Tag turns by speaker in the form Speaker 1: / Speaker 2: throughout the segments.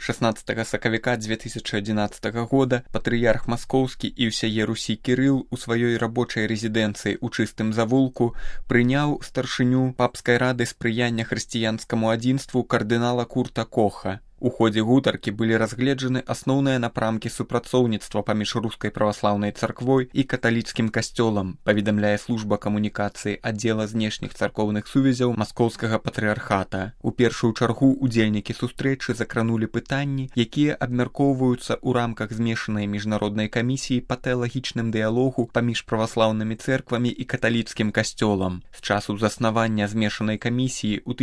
Speaker 1: 16 сакавіка 2011 года патрыярх маскоўскі і ўсяе Русі Кірыл у сваёй рабочай рэзідэнцыі ў Чыстым Завулку прыняў старшыню папскай рады спрыяння хрысціянскаму адзінству кардынала Курта Коха. У ходзе гутаркі былі разгледжаны асноўныя напрамкі супрацоўніцтва паміж рускай праваслаўнай царквой і каталіцкім касцёлам, паведамляе служба камунікацыі аддзела знешніх царкоўных сувязяў маскоўскага патрыархата. У першую чаргу удзельнікі сустрэчы закранулі пытанні, якія абмяркоўваюцца ў рамках змешанай міжнароднай камісіі па тэалагічным дыялогу паміж праваслаўнымі цэрквамі і каталіцкім касцёлам. З часу заснавання змешанай камісіі ў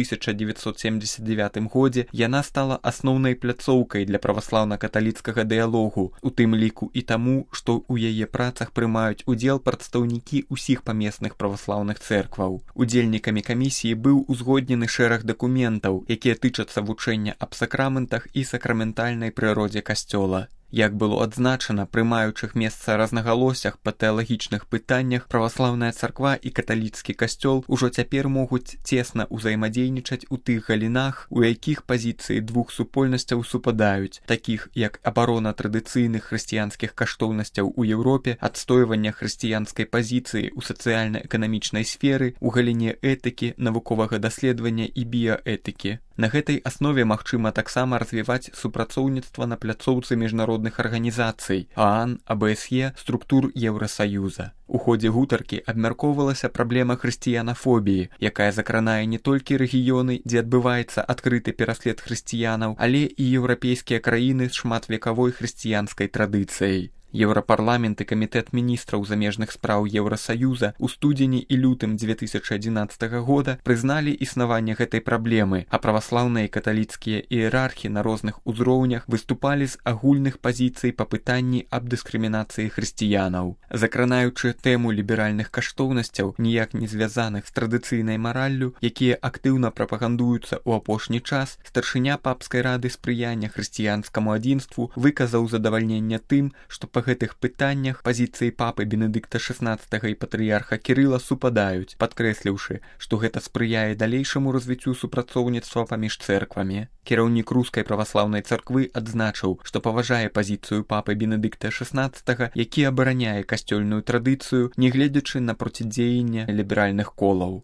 Speaker 1: 1979 годзе яна стала асноўнай пляцоўкай для праваслаўна-каталіцкага дыялогу, у тым ліку і таму, што ў яе працах прымаюць удзел прадстаўнікі ўсіх памесных праваслаўных цэркваў. Удзельнікамі камісіі быў узгоднены шэраг дакументаў, якія тычацца вучэння аб сакраментах і сакраментальнай прыродзе касцёла. Як было адзначана, прымаючых месца рознагалосях па тэалагічных пытаннях, праваслаўная царква і каталіцкі касцёл ужо цяпер могуць цесна ўзаемадзейнічаць у тых галінах, у якіх пазіцыі двух супольнасцяў супадаюць, такіх як абарона традыцыйных хрысціянскіх каштоўнасцяў у Еўропе, адстойванне хрысціянскай пазіцыі ў сацыяльна-эканамічнай сферы, у галіне этыкі, навуковага даследавання і біяэтыкі. На гэтай аснове магчыма таксама развіваць супрацоўніцтва на пляцоўцы міжнародных арганізацый ААН, АБСЕ, структур Еўрасаюза. У ходзе гутаркі абмяркоўвалася праблема хрысціянафобіі, якая закранае не толькі рэгіёны, дзе адбываецца адкрыты пераслед хрысціянаў, але і еўрапейскія краіны з шматвекавой хрысціянскай традыцыяй. Еўрапарламент і камітэт міністраў замежных спраў Еўрасаюза ў студзені і лютым 2011 года прызналі існаванне гэтай праблемы, а праваслаўныя і каталіцкія іерархі на розных узроўнях выступалі з агульных пазіцый па пытанні аб дыскрымінацыі хрысціянаў. Закранаючы тэму ліберальных каштоўнасцяў, ніяк не звязаных з традыцыйнай мараллю, якія актыўна прапагандуюцца ў апошні час, старшыня папскай рады спрыяння хрысціянскаму адзінству выказаў задавальненне тым, што па гэтых пытаннях пазіцыі папы Бенедыкта XVI і патрыярха Кірыла супадаюць, падкрэсліўшы, што гэта спрыяе далейшаму развіццю супрацоўніцтва паміж цэрквамі. Кіраўнік рускай праваслаўнай царквы адзначыў, што паважае пазіцыю папы Бенедыкта XVI, які абараняе касцёльную традыцыю, нягледзячы на процідзеянне ліберальных колаў.